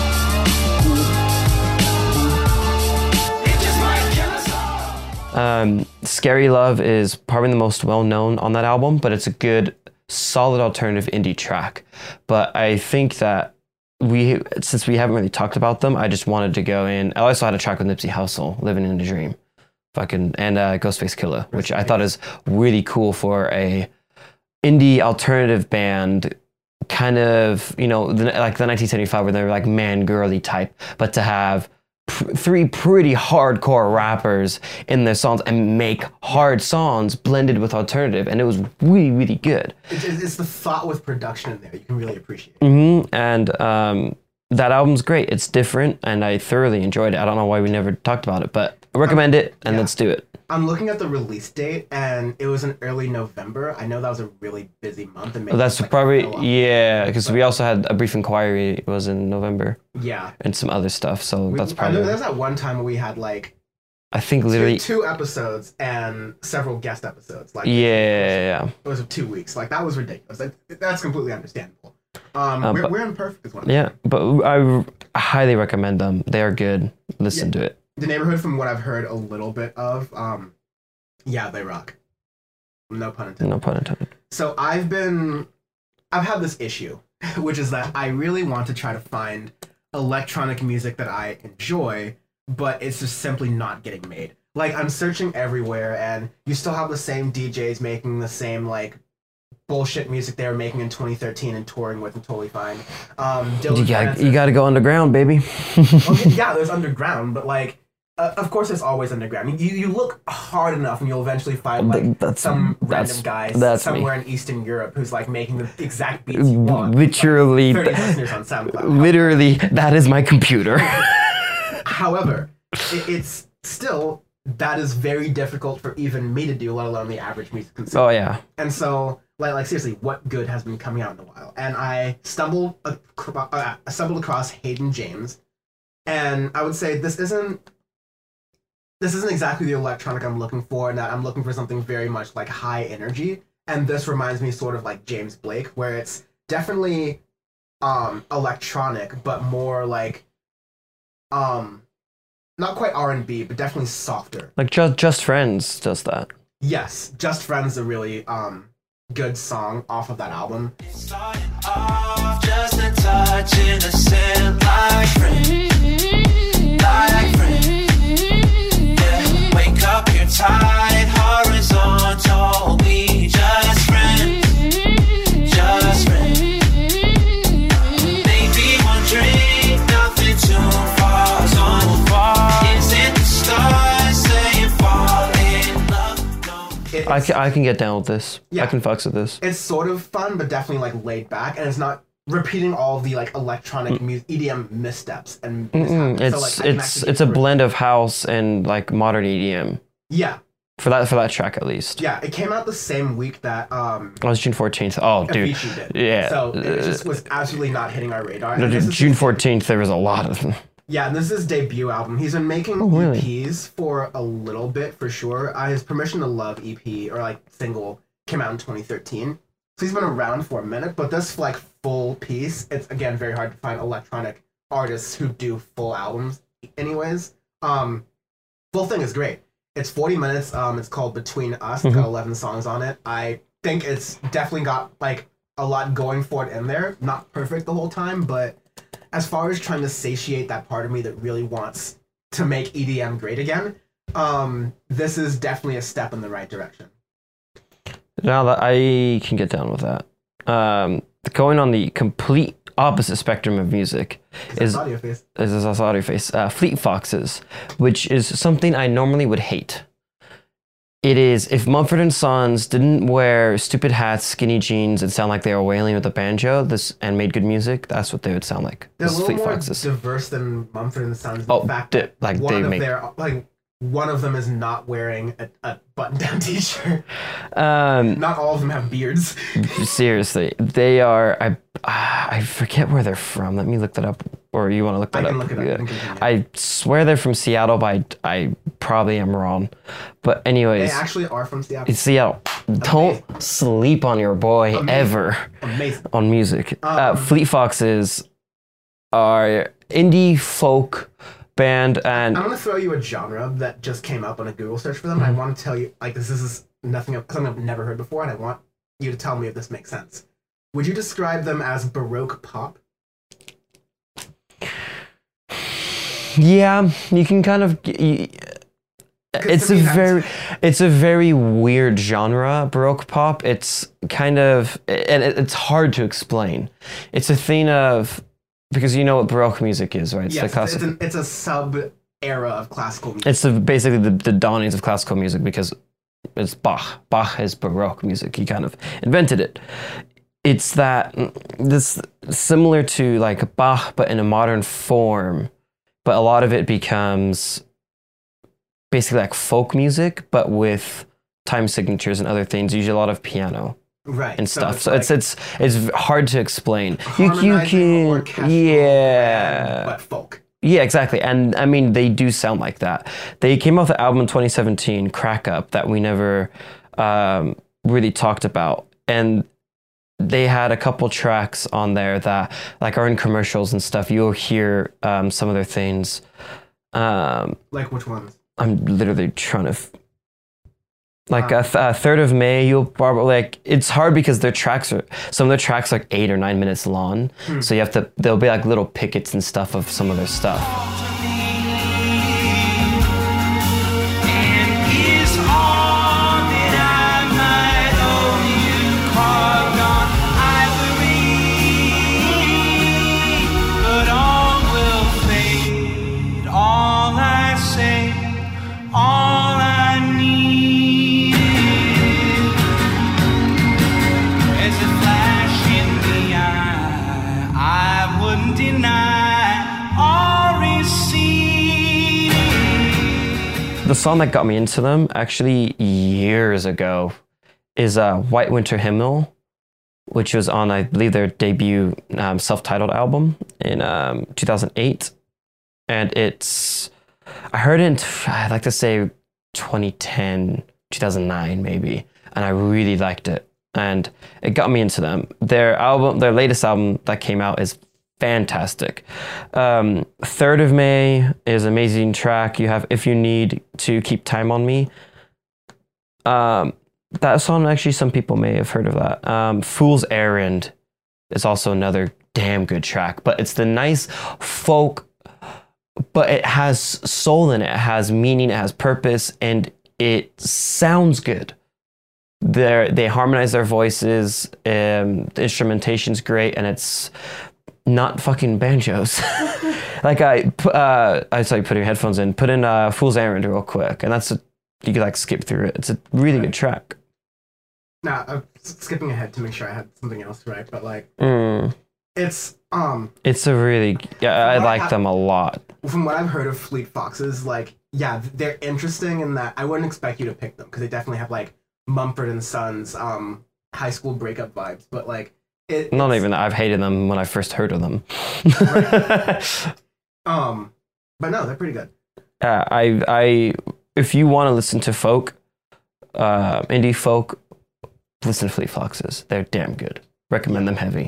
Um, Scary Love is probably the most well-known on that album, but it's a good, solid alternative indie track. But I think that we, since we haven't really talked about them, I just wanted to go in. I also had a track with Nipsey Hussle, Living in a Dream, fucking, and uh, Ghostface Killah, which I thought is really cool for a indie alternative band, kind of, you know, the, like the nineteen seventy-five where they were like man girly type, but to have three pretty hardcore rappers in their songs and make hard songs blended with alternative, and it was really, really good. It's, it's the thought with production in there you can really appreciate. Mm-hmm. And um, that album's great. It's different, and I thoroughly enjoyed it. I don't know why we never talked about it, but I recommend it, and yeah. Let's do it. I'm looking at the release date, and it was in early November. I know that was a really busy month. And well, that's like probably, yeah, because we also had A Brief Inquiry, it was in November. Yeah. And some other stuff, so we, that's probably... I know there's that one time where we had, like... I think literally... Two, two episodes and several guest episodes. Like, yeah, yeah, yeah. It was two weeks. Like, that was ridiculous. Like, that's completely understandable. Um, uh, we're, but, we're Imperfect is one of Yeah, them. But I highly recommend them. They are good. Listen yeah. to it. The Neighborhood, from what I've heard a little bit of, um, yeah, they rock. No pun intended. No pun intended. So I've been, I've had this issue, which is that I really want to try to find electronic music that I enjoy, but it's just simply not getting made. Like, I'm searching everywhere, and you still have the same D Js making the same, like, bullshit music they were making in twenty thirteen and touring with, and totally fine. Um, you got you got to go underground, baby. Okay, yeah, there's underground, but like, uh, of course, there's always underground. You you look hard enough, and you'll eventually find like that's, some that's, random guy that's somewhere me. in Eastern Europe who's like making the exact beats you want. Literally, like thirty listeners on SoundCloud. Literally, that is my computer. However, it, it's still that is very difficult for even me to do, let alone the average music consumer. Oh yeah, and so. Like, like seriously, what good has been coming out in a while? And I stumbled, ac- uh, I stumbled across Hayden James, and I would say this isn't, this isn't exactly the electronic I'm looking for. And that I'm looking for something very much like high energy. And this reminds me sort of like James Blake, where it's definitely, um, electronic, but more like, um, not quite R and B, but definitely softer. Like Just Just Friends does that. Yes, Just Friends is a really um. good song off of that album. Starting off just a touch innocent, like friend, like friend. Yeah, wake up, you're tied, horizontal. We just friends, just friends. Maybe one drink, nothing too far, so far. Is it the stars saying fall in love? No. I can, I can get down with this. Yeah. I can fucks with this. It's sort of fun, but definitely like laid back, and it's not repeating all the like electronic mm. mu- E D M missteps and it's so, like, it's it's a blend of house and like modern E D M. Yeah. For that for that track at least. Yeah, it came out the same week that um. Oh, it was June fourteenth. Oh, dude. Did. Yeah. So it just was absolutely not hitting our radar. No, dude, June fourteenth, there was a lot of them. Yeah, and this is his debut album. He's been making oh, really? E Ps for a little bit, for sure. Uh, his Permission to Love E P, or like single, came out in twenty thirteen. So he's been around for a minute, but this like full piece, it's again very hard to find electronic artists who do full albums anyways. Um, full thing is great. It's forty minutes. Um, it's called Between Us. It's mm-hmm. got eleven songs on it. I think it's definitely got like a lot going for it in there. Not perfect the whole time, but as far as trying to satiate that part of me that really wants to make E D M great again. Um, this is definitely a step in the right direction. Now that I can get down with that. Um, going on the complete opposite spectrum of music is audio face. is this audio face. Uh, Fleet Foxes, which is something I normally would hate. It is if Mumford and Sons didn't wear stupid hats, skinny jeans, and sound like they were wailing with a banjo, this and made good music. That's what they would sound like. They're a This is little Fleet more Foxes. diverse than Mumford and Sons. Oh, The fact di- that like, one they of make- their like one of them is not wearing a, a button-down T-shirt. Um, Not all of them have beards. seriously, they are. I ah, I forget where they're from. Let me look that up. Or you want to look that I can up? look it up. Yeah. You can continue. I swear they're from Seattle, but I, I probably am wrong. But They anyways, actually are from Seattle. it's Seattle. Don't sleep on your boy Amazing. ever Amazing. on music. uh, Um, Fleet Foxes are indie folk band, and I'm gonna throw you a genre that just came up on a Google search for them. Mm-hmm. And I want to tell you, like, this, this is nothing something I've never heard before, and I want you to tell me if this makes sense. Would you describe them as Baroque pop? yeah, you can kind of. You, it's to a me, that's- very, it's a very weird genre, Baroque pop. It's kind of, and it, it's hard to explain. It's a thing of, because you know what Baroque music is, right? It's Yes, the it's, classic. an, it's a sub era of classical music. It's the, basically the, the dawnings of classical music because it's Bach. Bach is Baroque music. He kind of invented it. It's that this similar to like Bach, but in a modern form. But a lot of it becomes basically like folk music, but with time signatures and other things. Usually a lot of piano right and so stuff. So it's like it's it's hard to explain. You, you harmonizing can, orchestral yeah. but folk. Yeah, exactly. And I mean, they do sound like that. They came off the album in twenty seventeen, Crack Up, that we never um, really talked about. And they had a couple tracks on there that like are in commercials and stuff. You'll hear um, some of their things. Um, Like which ones? I'm literally trying to... F- like Wow. a, th- a third of May, you'll probably like. It's hard because their tracks are some of their tracks are like eight or nine minutes long, Hmm. so you have to. There'll be like little pickets and stuff of some of their stuff. The song that got me into them, actually years ago, is uh, White Winter Hymnal, which was on, I believe, their debut um, self-titled album in um, two thousand eight. And it's, I heard it in, I'd like to say twenty ten, two thousand nine maybe, and I really liked it. And it got me into them. Their album, their latest album that came out is fantastic. Um, third of May is an amazing track. You have If You Need to Keep Time on Me. Um, that song, actually, some people may have heard of that. Um, Fool's Errand is also another damn good track, but it's the nice folk, but it has soul in it. It has meaning, it has purpose, and it sounds good. They're, they harmonize their voices, um, the instrumentation's great, and it's not fucking banjos. Like I, pu- uh, I saw you put your headphones in, put in uh, Fool's Errand real quick, and that's a, you can like skip through it. It's a really good track. Now I'm s- skipping ahead to make sure I had something else right, but like Mm, it's um it's a really, yeah, I What like I- them a lot. from what I've heard of Fleet Foxes, like yeah, they're interesting in that I wouldn't expect you to pick them because they definitely have like Mumford and Sons um high school breakup vibes, but like it Not it's- even that. I've hated them when I first heard of them. um but no, they're pretty good. uh, I, I, if you want to listen to folk, uh, indie folk, listen to Fleet Foxes. They're damn good. Recommend them heavy.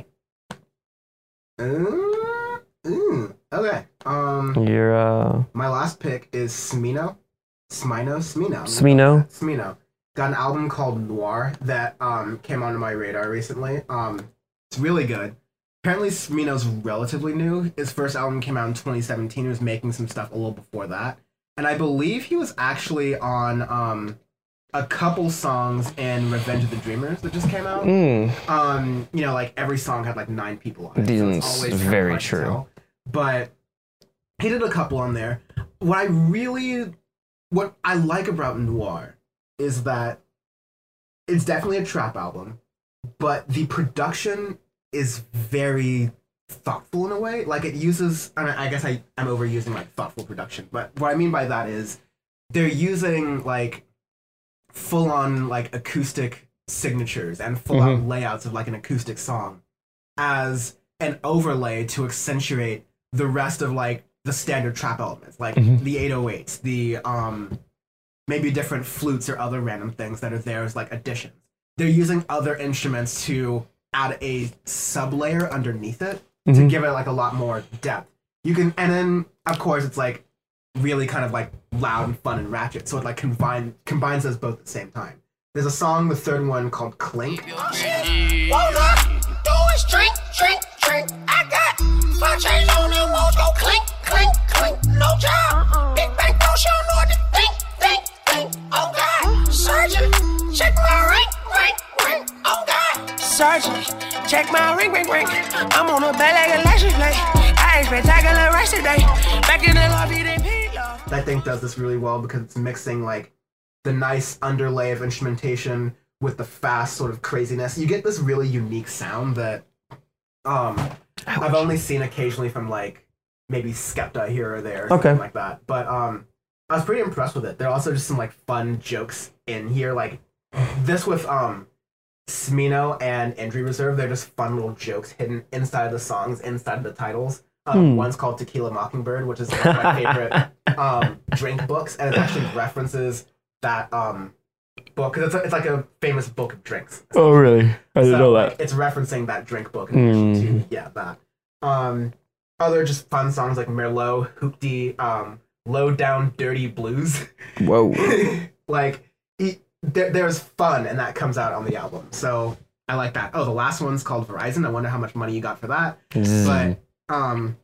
Uh, mm, okay. Um You're, uh, my last pick is Smino. Smino? Smino. Smino? Smino. Got an album called Noir that um came onto my radar recently. Um it's really good. apparently Smino's relatively new. His first album came out in twenty seventeen. He was making some stuff a little before that. And I believe he was actually on um, a couple songs in Revenge of the Dreamers that just came out. Mm. Um, you know, like every song had like nine people on it. So it's It's always kind of very hard to true. tell. But he did a couple on there. What I really, what I like about Noir is that it's definitely a trap album, but the production is very thoughtful in a way. Like it uses, I, mean, I guess I, I'm overusing like thoughtful production, but what I mean by that is they're using like full on like acoustic signatures and full on Mhm. layouts of like an acoustic song as an overlay to accentuate the rest of like the standard trap elements, like Mhm. the eight oh eights, the um maybe different flutes or other random things that are there as like additions. They're using other instruments to add a sub layer underneath it to Mhm. give it like a lot more depth. You can, and then of course it's like really kind of like loud and fun and ratchet, so it like combine combines those both at the same time. There's a song, the third one, called Clink. Hold up, do is drink, drink, drink. I got five chains on them walls, go clink, clink, clink. No job, big bank, don't show know what to think, think, think. Oh God, surgeon, check my ring, ring, ring. Oh God, surgeon, check my ring, ring, ring. I'm on a bed like a electric plate. I ain't spectacular rest today. Back in the lobby, they pee love. I think does this really well because it's mixing like the nice underlay of instrumentation with the fast sort of craziness. You get this really unique sound that um I've only seen occasionally from like maybe Skepta here or there or Okay. something like that. But um I was pretty impressed with it. There are also just some like fun jokes in here, like this with um Smino and Injury Reserve. They're just fun little jokes hidden inside the songs, inside the titles. Um, Hmm. One's called Tequila Mockingbird, which is one of my favorite um, drink books, and it actually references that um, book because it's, a- it's like a famous book of drinks. Oh, really? I didn't So, know like, that. it's referencing that drink book in addition Hmm. to yeah that. Um, other just fun songs like Merlot, Hoopty, um, Low Down Dirty Blues. Whoa. like he, there, there's fun, and that comes out on the album. So I like that. Oh, the last one's called Verizon. I wonder how much money you got for that. Zzz. But um,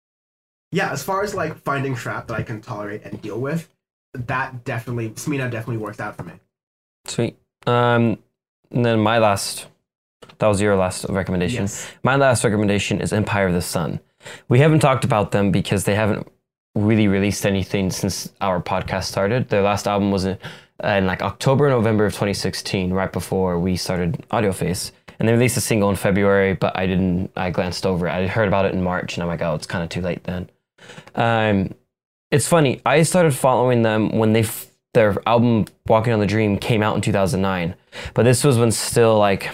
yeah, as far as like finding trap that I can tolerate and deal with, that definitely Smino definitely works out for me. Sweet. Um, and then my last, that was your last recommendation. Yes. My last recommendation is Empire of the Sun. We haven't talked about them because they haven't really released anything since our podcast started. Their last album was in, in like October, November of twenty sixteen, right before we started AudioFace. And they released a single in February, but I didn't, I glanced over it. I heard about it in March and I'm like, oh, it's kind of too late then. Um, it's funny. I started following them when they, f- their album Walking on the Dream came out in two thousand nine. But this was when still like,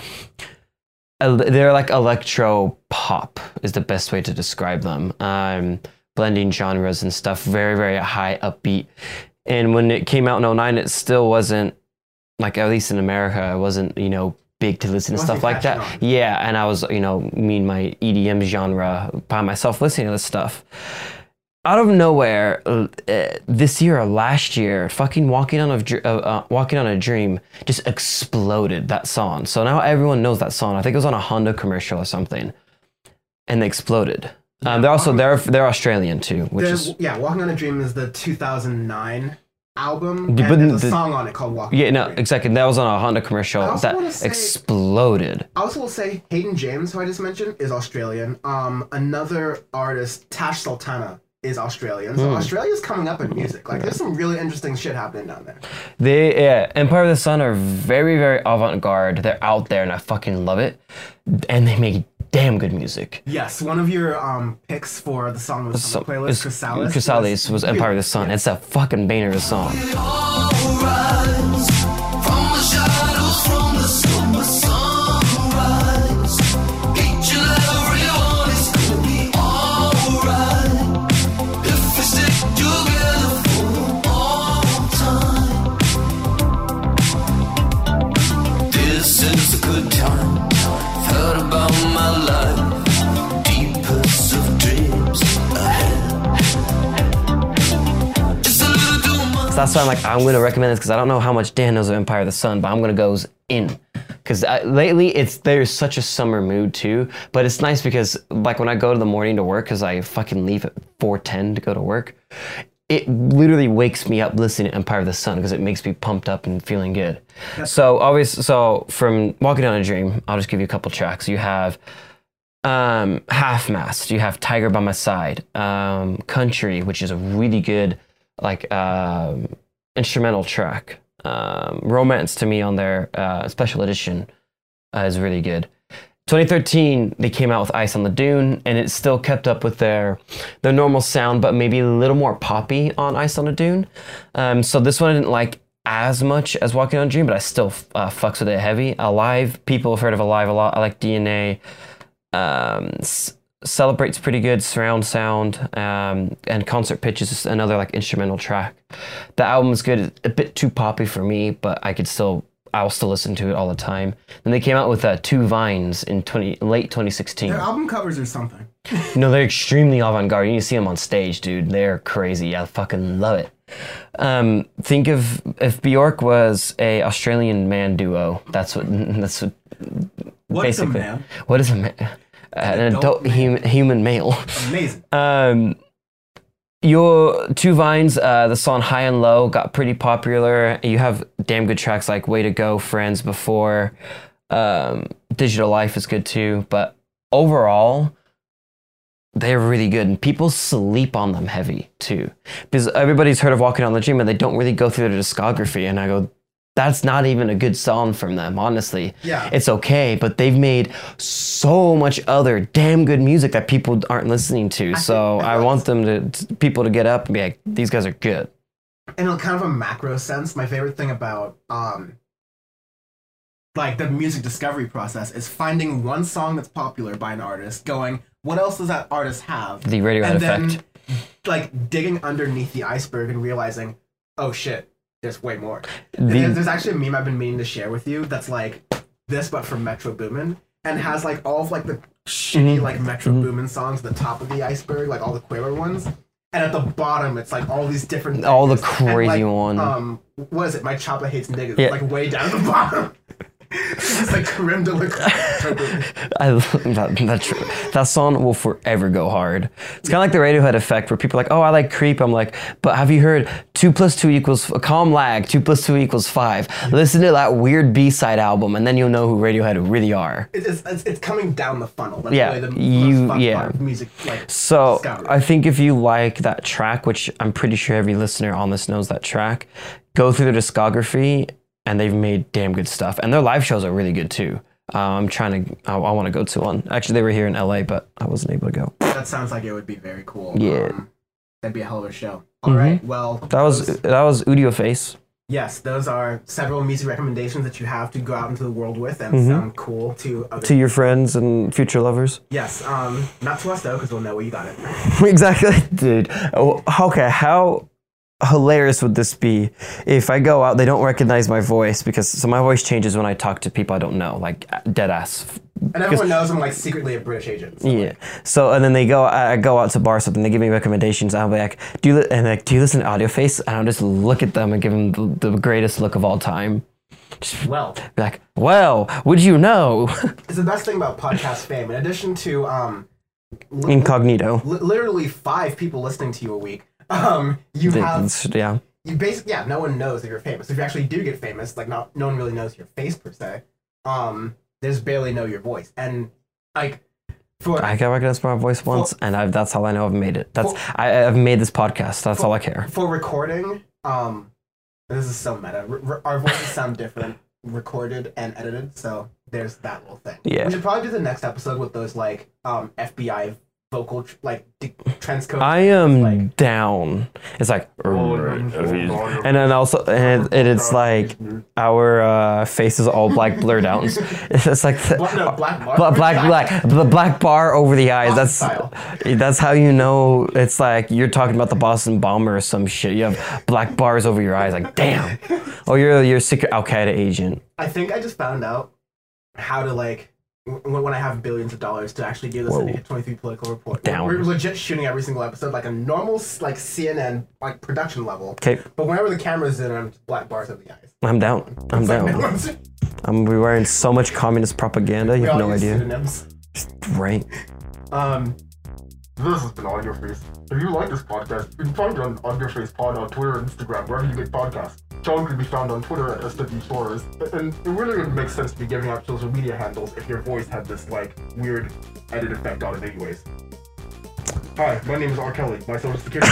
el- they're like electro pop is the best way to describe them. Um, blending genres and stuff, very, very high upbeat. And when it came out in oh nine, it still wasn't, like at least in America, it wasn't, you know, big to listen to Wasn't stuff like that. catching on. Yeah, and I was, you know, me and my E D M genre by myself listening to this stuff. Out of nowhere, uh, this year or last year, fucking Walking on a Dr- uh, uh, Walking on a Dream just exploded, that song. So now everyone knows that song. I think it was on a Honda commercial or something, and they exploded. Um, they're also they're they're Australian too, which There's- is yeah, Walking on a Dream is the two thousand nine album, and Yeah, but there's a the- song on it called Walking yeah on a no Dream. exactly. That was on a Honda commercial I also that wanna say- exploded. I also will say Hayden James, who I just mentioned, is Australian. Um, another artist, Tash Sultana, is Australian. So Hmm. Australia's coming up in music. Like, there's some really interesting shit happening down there. They yeah, Empire of the Sun are very very avant-garde. They're out there, and I fucking love it. And they make damn good music. Yes, one of your um picks for the song was So, on the playlist, it's- Chrysalis. Chrysalis was Empire of the Sun. It's a fucking banger of a song. This is a good time. Thought about my life. Deepest of dreams ahead. Just a little too much. So that's why I'm like, I'm going to recommend this because I don't know how much Dan knows of Empire of the Sun, but I'm going to go in Because lately, it's there's such a summer mood too. But it's nice because, like, when I go to the morning to work, because I fucking leave at four ten to go to work, it literally wakes me up listening to Empire of the Sun because it makes me pumped up and feeling good. That's so, always, so from Walking Down a Dream, I'll just give you a couple tracks. You have um, Half Mast, you have Tiger by My Side, um, Country, which is a really good, like, um, instrumental track. Um, Romance to me on their uh, special edition uh, is really good. twenty thirteen, they came out with Ice on the Dune, and it still kept up with their their normal sound, but maybe a little more poppy on Ice on the Dune. Um, so this one I didn't like as much as Walking on a Dream, but I still uh, fucks with it heavy. Alive, people have heard of Alive a lot. I like D N A. Um, S- Celebrate's pretty good, surround sound, um, and Concert Pitch is just another like instrumental track. The album is good, a bit too poppy for me, but I could still, I'll still listen to it all the time. And they came out with uh, Two Vines in twenty, late twenty sixteen. Their album covers are something. No, they're extremely avant-garde. You need to see them on stage, dude. They're crazy. I fucking love it. Um, think of if Bjork was a Australian man duo. That's what. That's what. What's basically. a man? What is a man? An, An adult, adult human, human male. Amazing. Um, your Two Vines, uh, the song High and Low got pretty popular. You have damn good tracks like Way to Go, Friends Before. Um, Digital Life is good too. But overall, they're really good. And people sleep on them heavy too. Because everybody's heard of Walking on the Dream and they don't really go through their discography. And I go, that's not even a good song from them, honestly. Yeah. It's okay, but they've made so much other damn good music that people aren't listening to. I so I want them to, to people to get up and be like, these guys are good. In a kind of a macro sense, my favorite thing about um like the music discovery process is finding one song that's popular by an artist, going, what else does that artist have? The Radiohead and then, effect. Like digging underneath the iceberg and realizing, oh shit, there's way more. The, there's actually a meme I've been meaning to share with you that's like this, but from Metro Boomin, and has like all of like the shitty mm-hmm. like Metro mm-hmm. Boomin songs at the top of the iceberg, like all the Quavo ones, and at the bottom it's like all these different all the things. crazy and, like, one. Um, what is it? My Choppa Hates Niggas. Yeah. Like way down at the bottom. It's like creme de la creme. I love that, that, that song will forever go hard. It's kind of like the Radiohead effect where people are like, oh, I like Creep. I'm like, but have you heard two plus two equals, a calm lag, two plus two equals five. Listen to that weird B-side album and then you'll know who Radiohead really are. It's, it's, it's coming down the funnel. That's yeah, the, you, yeah. Music, like, so discovery. I think if you like that track, which I'm pretty sure every listener on this knows that track, go through their discography and they've made damn good stuff. And their live shows are really good too. Uh, I'm trying to, I, I want to go to one. Actually, they were here in L A, but I wasn't able to go. That sounds like it would be very cool. Yeah. Um, that'd be a hell of a show. All mm-hmm. right, well. That was, those, that was Udio Face. Yes, those are several music recommendations that you have to go out into the world with and mm-hmm. sound cool to other To your friends and future lovers. Yes, um, not to us though, because we'll know where you got it. Exactly, dude. Oh, okay, how hilarious would this be if I go out, they don't recognize my voice because so my voice changes when I talk to people I don't know, like dead ass. And everyone knows I'm like secretly a British agent. So yeah. Like. So and then they go, I go out to bar or something. They give me recommendations. I'll be like, do you li-? and like, do you listen to Audio Face? And I'll just look at them and give them the, the greatest look of all time. Just well, be like, well, would you know? It's the best thing about podcast fame. In addition to um, li- incognito, li- literally five people listening to you a week. Um, you the, have yeah. You basically yeah. No one knows that you're famous. If you actually do get famous, like not no one really knows your face per se. Um, there's barely know your voice, and like for I got recognized by my voice once, for, and I've, that's how I know I've made it. That's for, I, I've made this podcast. That's for, all I care. For recording, um, this is so meta. R- our voices sound different recorded and edited, so there's that little thing. Yeah. We should probably do the next episode with those like um F B I vocal tr- like d- transcode. I am like, down. It's like, and then also, and it, it's like our uh, faces all black blurred out. It's just like the, no, black bar. black, black, black, the black bar over the eyes. That's style. That's how you know. It's like you're talking about the Boston bomber or some shit. You have black bars over your eyes. Like, damn. Oh, you're you're a secret Al Qaeda agent. I think I just found out how to like. When, when I have billions of dollars to actually do this Whoa. Syndicate twenty-three political report. Down. We're legit shooting every single episode like a normal like C N N like production level. Okay. But whenever the camera's in, I'm just black bars over the eyes. I'm down. I'm It's down. Like, I'm be wearing so much communist propaganda. You We have all no use idea. Pseudonyms. Right. Um, This has been Audio Face. If you like this podcast, you can find it on Audio Face Pod on Twitter and Instagram, wherever you get podcasts. Sean can be found on Twitter at S W Suarez. And it really wouldn't make sense to be giving out social media handles if your voice had this, like, weird edit effect on it anyways. Hi, my name is R. Kelly. My social security.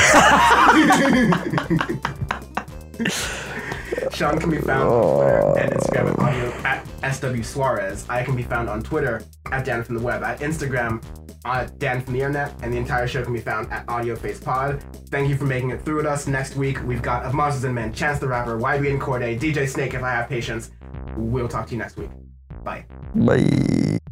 Sean can be found on Twitter and Instagram at audio at S W Suarez. I can be found on Twitter at Dan from the Web, at Instagram at Dan from the Internet, and the entire show can be found at Audio Face Pod. Thank you for making it through with us. Next week, we've got Of Monsters and Men, Chance the Rapper, Y B and Corday, D J Snake if I have patience. We'll talk to you next week. Bye. Bye.